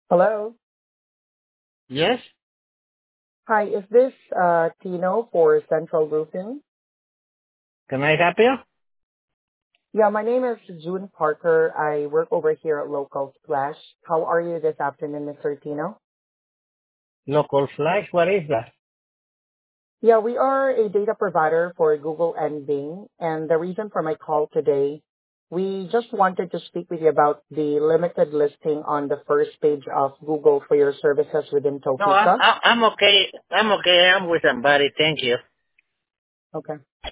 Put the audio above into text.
Hello. Yes, Hi, is this Tino for Central Roofing? can I help you? Yeah, my name is June Parker. I work over here at Local Splash. How are you this afternoon, Mr. Tino? Local flash, what is that? Yeah, we are a data provider for Google and Bing, and the reason for my call today, we just wanted to speak with you about the limited listing on the first page of Google for your services within No, I'm Topeka. I'm I'm okay. I'm okay. I'm with somebody. Thank you. Okay.